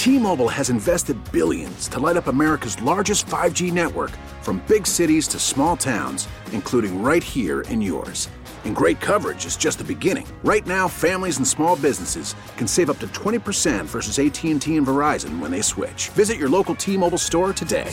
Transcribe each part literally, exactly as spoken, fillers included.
T-Mobile has invested billions to light up America's largest five G network, from big cities to small towns, including right here in yours. And great coverage is just the beginning. Right now, families and small businesses can save up to twenty percent versus A T and T and Verizon when they switch. Visit your local T-Mobile store today.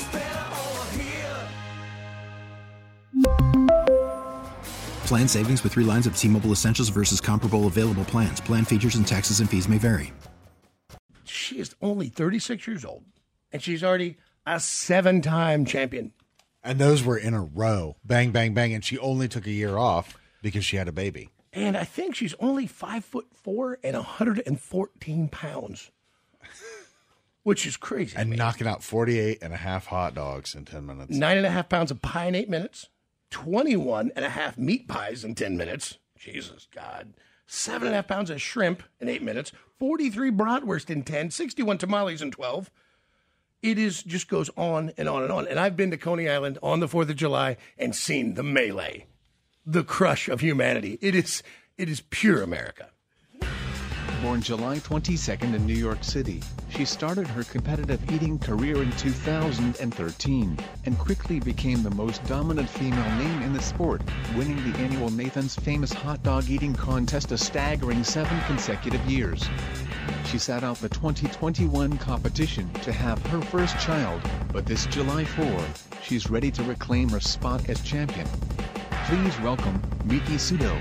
Plan savings with three lines of T-Mobile Essentials versus comparable available plans. Plan features and taxes and fees may vary. She is only thirty-six years old, and she's already a seven-time champion. And those were in a row. Bang, bang, bang. And she only took a year off because she had a baby. And I think she's only five foot four and one hundred fourteen pounds, which is crazy. And knocking out forty-eight and a half hot dogs in ten minutes. Nine and a half pounds of pie in eight minutes. twenty-one and a half meat pies in ten minutes. Jesus, God. Seven and a half pounds of shrimp in eight minutes. forty-three bratwurst in ten. sixty-one tamales in twelve. It is just goes on and on and on. And I've been to Coney Island on the fourth of July and seen the melee, the crush of humanity. It is it is pure America. Born July twenty-second in New York City, she started her competitive eating career in two thousand thirteen and quickly became the most dominant female name in the sport, winning the annual Nathan's Famous Hot Dog Eating Contest a staggering seven consecutive years. She sat out the twenty twenty-one competition to have her first child, but this July fourth, she's ready to reclaim her spot as champion. Please welcome Miki Sudo.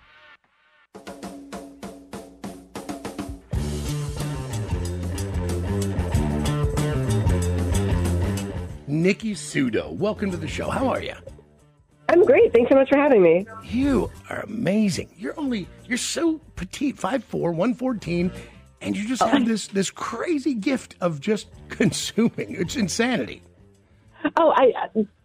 Nikki Sudo, welcome to the show. How are you? I'm great. Thanks so much for having me. You are amazing. You're only, you're so petite, five foot four, one fourteen, and you just Oh. have this this crazy gift of just consuming. It's insanity. Oh, I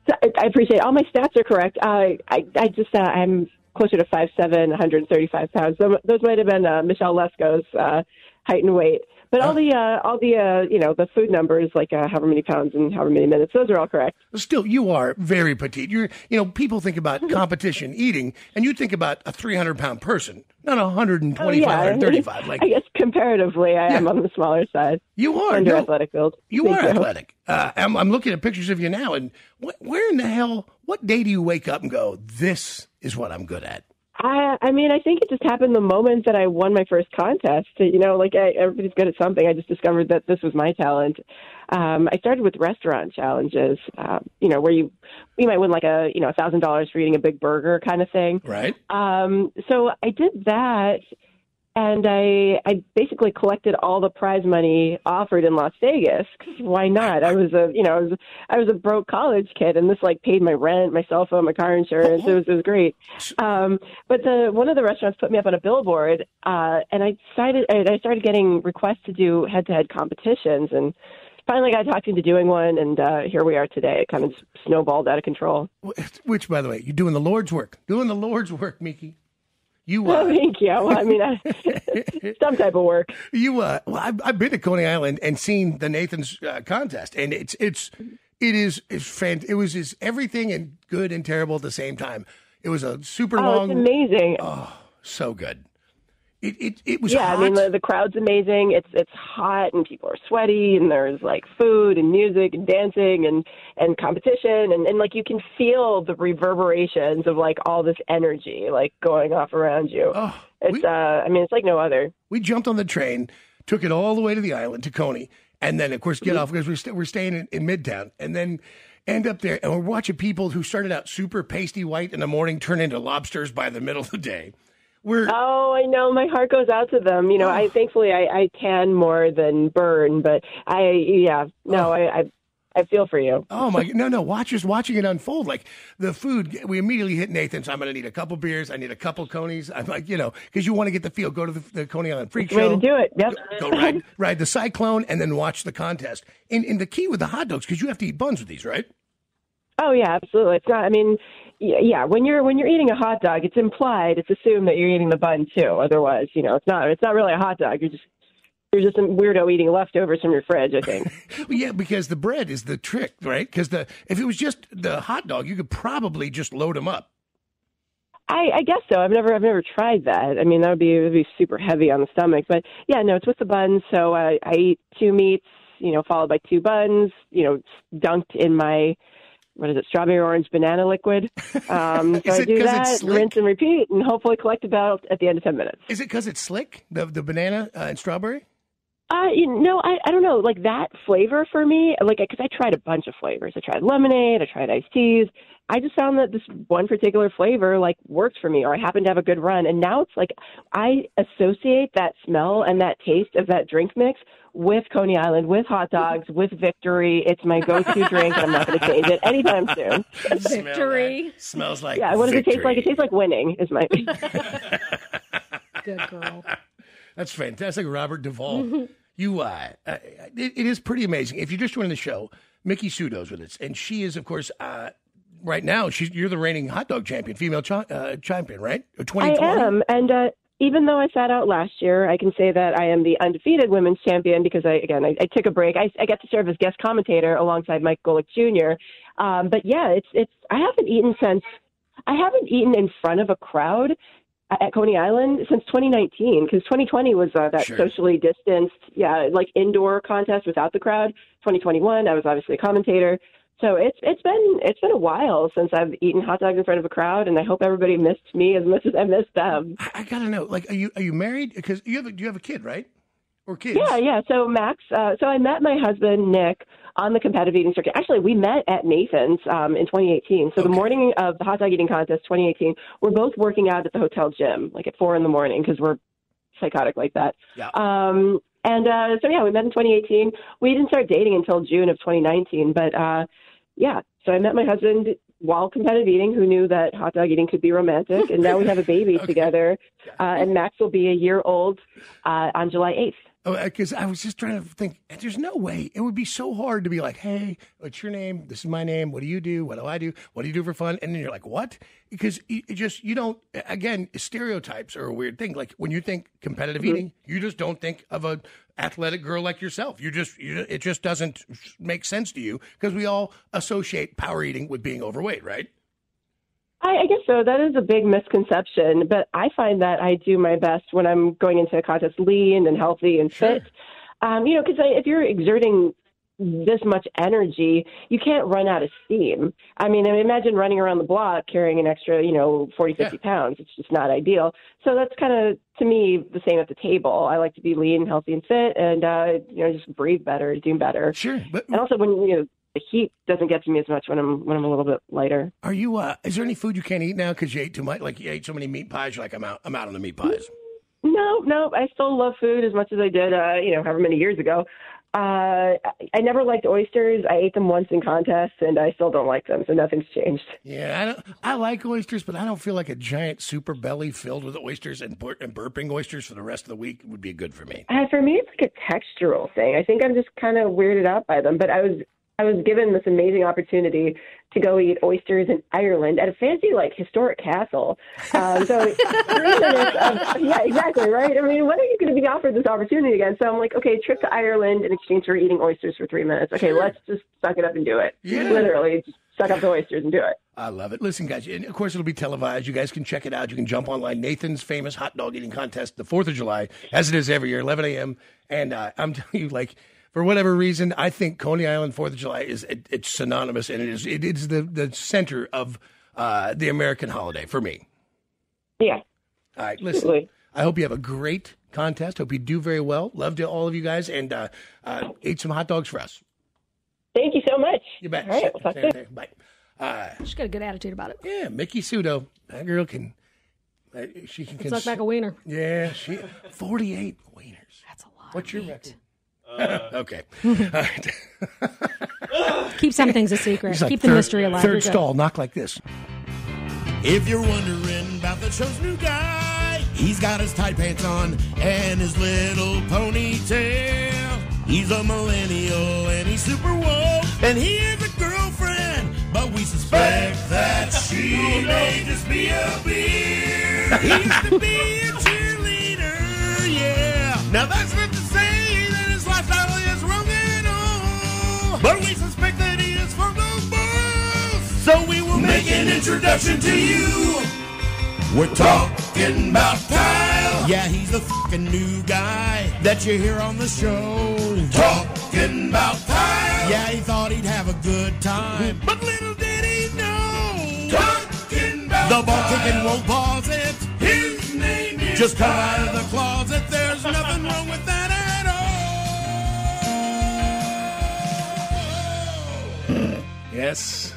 I appreciate it. All my stats are correct. Uh, I I just uh, I'm closer to five seven, one hundred thirty-five pounds. Those, those might have been uh, Michelle Lesko's uh, height and weight. But all the, uh, all the, uh, you know, the food numbers, like uh, however many pounds and however many minutes, those are all correct. Still, you are very petite. You're, you know, people think about competition eating, and you think about a three hundred pound person, not one hundred twenty-five, Oh, yeah. one hundred thirty-five. Like, I guess comparatively, I Yeah. am on the smaller side. You are. Under No, athletic build. You Thank are athletic. Uh, I'm, I'm looking at pictures of you now, and wh- where in the hell, what day do you wake up and go, this is what I'm good at? I, I mean, I think it just happened the moment that I won my first contest. You know, like I, everybody's good at something. I just discovered that this was my talent. Um, I started with restaurant challenges, uh, you know, where you you might win like a you know a thousand dollars for eating a big burger kind of thing. Right. Um, so I did that, and I I basically collected all the prize money offered in Las Vegas. 'Cause why not? I was a you know I was I was a broke college kid, and this like paid my rent, my cell phone, my car insurance. It was it was great. Um, but the one of the restaurants put me up on a billboard, uh, and I decided I started getting requests to do head to head competitions, and finally got talked into doing one, and uh, here we are today. It kind of just snowballed out of control. Which, by the way, you're doing the Lord's work. Doing the Lord's work, Miki. You, Oh, uh, thank you. Well, I mean, I, some type of work. you, uh, well, I've, I've been to Coney Island and seen the Nathan's uh, contest, and it's, it's, it is, it's fan. It was just everything and good and terrible at the same time. It was a super Oh, long. it's amazing. Oh, so good. It, it, it was Yeah, hot. I mean, the, the crowd's amazing. It's it's hot, and people are sweaty, and there's like food and music and dancing and, and competition, and, and like you can feel the reverberations of like all this energy like going off around you. Oh, it's we- uh, I mean, it's like no other. we jumped on the train, took it all the way to the island, to Coney, and then, of course, get Mm-hmm. off because we're, st- we're staying in, in Midtown, and then end up there, and we're watching people who started out super pasty white in the morning turn into lobsters by the middle of the day. We're, Oh, I know. My heart goes out to them. You know, I thankfully I, I tan more than burn, but I yeah, no, I, I I feel for you. oh, my, no, no, watch us watching it unfold. Like, the food, we immediately hit Nathan's. I'm going to need a couple beers. I need a couple Conies. I'm like, you know, because you want to get the feel. Go to the, the Coney Island Freak Way Show. to do it. Yep. Go ride, ride the Cyclone, and then watch the contest. And, and the key with the hot dogs, because you have to eat buns with these, right? Oh yeah, absolutely. It's not. I mean, y- yeah. When you're when you're eating a hot dog, it's implied. It's assumed that you're eating the bun too. Otherwise, you know, it's not. It's not really a hot dog. You're just you're just some weirdo eating leftovers from your fridge. I think. Well, yeah, because the bread is the trick, right? Because the if it was just the hot dog, you could probably just load them up. I, I guess so. I've never I've never tried that. I mean, that would be it would be super heavy on the stomach. But yeah, no, it's with the buns. So uh, I eat two meats, you know, followed by two buns, you know, dunked in my, what is it, strawberry orange banana liquid. Um, so I do that, rinse and repeat, and hopefully collect about at the end of ten minutes. Is it because it's slick, the the banana uh, and strawberry? Uh, you know, I, I don't know, like that flavor for me, like, because I tried a bunch of flavors. I tried lemonade, I tried iced teas. I just found that this one particular flavor, like, worked for me, or I happened to have a good run. And now it's like I associate that smell and that taste of that drink mix with Coney Island, with hot dogs, with Victory. It's my go-to drink, and I'm not going to change it anytime soon. Victory. Smells like Yeah, what does victory. it taste like? It tastes like winning, is my... Good girl. That's fantastic, Robert Duvall. You, uh, uh, it, it is pretty amazing. If you're just joining the show, Mickey Sudo's with us, and she is, of course, uh, right now, she's you're the reigning hot dog champion, female chi- uh, champion, right? twenty twenty? I am, and uh, even though I sat out last year, I can say that I am the undefeated women's champion because, I again, I, I took a break. I, I got to serve as guest commentator alongside Mike Golick Junior Um, but yeah, it's it's. I haven't eaten since I haven't eaten in front of a crowd at Coney Island since twenty nineteen, because twenty twenty was uh, that Sure. socially distanced, yeah, like indoor contest without the crowd. twenty twenty-one, I was obviously a commentator. So it's it's been it's been a while since I've eaten hot dogs in front of a crowd, and I hope everybody missed me as much as I missed them. I, I gotta know, like, are you are you married? Because you have a, you have a kid, right? Or kids? Yeah, yeah. So Max, uh, so I met my husband Nick on the competitive eating circuit. Actually, we met at Nathan's um, in twenty eighteen. So Okay. the morning of the hot dog eating contest, twenty eighteen, we're both working out at the hotel gym, like at four in the morning, because we're psychotic like that. Yeah. Um, and uh, so yeah, we met in twenty eighteen. We didn't start dating until June of twenty nineteen, but uh, yeah. So I met my husband while competitive eating, who knew that hot dog eating could be romantic, and now we have a baby Okay. together. Uh, and Max will be a year old uh, on July eighth. Because I was just trying to think, there's no way. It would be so hard to be like, hey, what's your name? This is my name. What do you do? What do I do? What do you do for fun? And then you're like, what? Because you it just, you don't, again, stereotypes are a weird thing. Like when you think competitive Mm-hmm. eating, you just don't think of a athletic girl like yourself. You just, you, it just doesn't make sense to you because we all associate power eating with being overweight, right? I, I guess so. That is a big misconception, but I find that I do my best when I'm going into a contest lean and healthy and Sure. fit. Um, you know, because if you're exerting this much energy, you can't run out of steam. I mean, imagine running around the block carrying an extra, you know, forty, fifty Yeah. pounds. It's just not ideal. So that's kind of, to me, the same at the table. I like to be lean, healthy, and fit, and, uh, you know, just breathe better, do better. Sure. But And also when, you know, the heat doesn't get to me as much when I'm when I'm a little bit lighter. are you, uh, is there any food you can't eat now because you ate too much? Like you ate so many meat pies, you're like, I'm out, I'm out on the meat pies. No, no, I still love food as much as I did, uh, you know, however many years ago. Uh, I never liked oysters. I ate them once in contests, and I still don't like them, so nothing's changed. Yeah, I don't. I like oysters, but I don't feel like a giant super belly filled with oysters and, bur- and burping oysters for the rest of the week would be good for me. Uh, for me, it's like a textural thing. I think I'm just kind of weirded out by them, but I was I was given this amazing opportunity to go eat oysters in Ireland at a fancy, like, historic castle. Um, so, three minutes of, yeah, exactly, right? I mean, when are you going to be offered this opportunity again? So I'm like, okay, trip to Ireland in exchange for eating oysters for three minutes. Okay, Sure. let's just suck it up and do it. Yeah. Literally, just suck up the oysters and do it. I love it. Listen, guys, and of course it'll be televised. You guys can check it out. You can jump online. Nathan's famous hot dog eating contest, the fourth of July, as it is every year, eleven a.m. And uh, I'm telling you, like, for whatever reason, I think Coney Island fourth of July is it, it's synonymous, and it is it is the, the center of uh, the American holiday for me. Yeah. All right, listen. Absolutely. I hope you have a great contest. Hope you do very well. Love to all of you guys, and uh, uh, eat some hot dogs for us. Thank you so much. You bet. All right, we'll talk There, soon. there. Bye. Uh, She's got a good attitude about it. yeah, Mickey Sudo. That girl can. Uh, she can. It's like back a wiener. Yeah, she forty-eight wieners. That's a lot. What's of your meat. record? Okay. All right. Keep some things a secret. It's like Keep the third, mystery alive. You're Third good. stall, knock like this. If you're wondering about the show's new guy, he's got his tight pants on and his little ponytail. He's a millennial and he's super woke, and he has a girlfriend, but we suspect that she may just be a beer. He used to be a cheerleader, yeah. Now that's not to say that his lifestyle is wrong at all, but we suspect that he is from the boroughs. So we will make an introduction to you. We're talking about Kyle. Yeah, he's the fucking new guy that you hear on the show. Talk talking about time. Yeah, he thought he'd have a good time, but little did he know. Talking about the ball kicking won't pause it. His name is just come out of the closet. There's nothing wrong with that at all. Yes.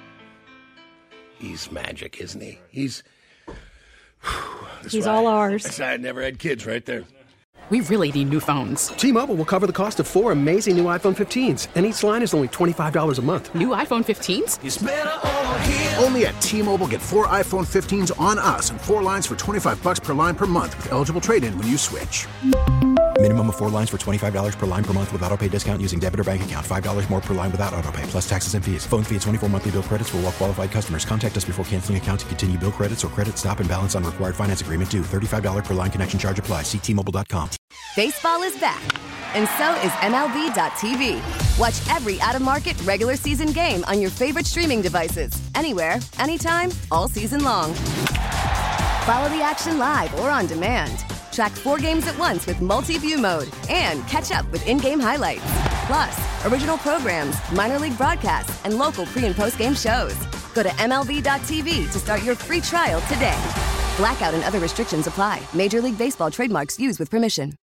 He's magic, isn't he? He's... He's all ours. That's why I never had kids right there. We really need new phones. T-Mobile will cover the cost of four amazing new iPhone fifteens, and each line is only twenty-five dollars a month. New iPhone fifteens? It's better over here. Only at T-Mobile, get four iPhone fifteens on us and four lines for twenty-five bucks per line per month with eligible trade-in when you switch. Minimum of four lines for twenty-five dollars per line per month with autopay discount using debit or bank account. five dollars more per line without autopay, plus taxes and fees. Phone fee at twenty-four monthly bill credits for well-qualified customers. Contact us before canceling account to continue bill credits or credit stop and balance on required finance agreement due. thirty-five dollars per line connection charge applies. See T Mobile dot com. Baseball is back, and so is M L B dot T V. Watch every out-of-market regular season game on your favorite streaming devices. Anywhere, anytime, all season long. Follow the action live or on demand. Track four games at once with multi-view mode and catch up with in-game highlights. Plus, original programs, minor league broadcasts, and local pre- and post-game shows. Go to M L B dot T V to start your free trial today. Blackout and other restrictions apply. Major League Baseball trademarks used with permission.